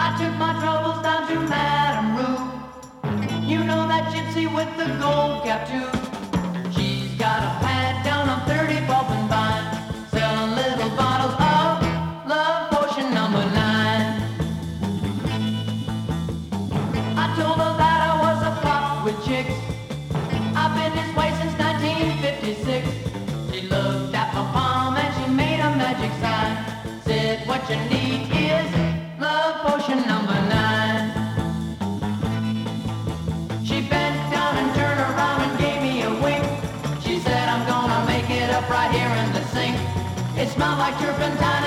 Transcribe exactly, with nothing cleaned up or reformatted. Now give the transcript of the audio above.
I took my troubles down to Madame Rue. You know that gypsy with the gold cap too. She's got a pad down on thirty-fourth and Vine, selling little bottles of love potion number nine. I told her that I was a pop with chicks. I've been this way since nineteen fifty-six. She looked at my palm and she made a magic sign. Said, what you need is love potion number nine. She bent down and turned around and gave me a wink. She said, I'm gonna make it up right here in the sink. It smelled like turpentine.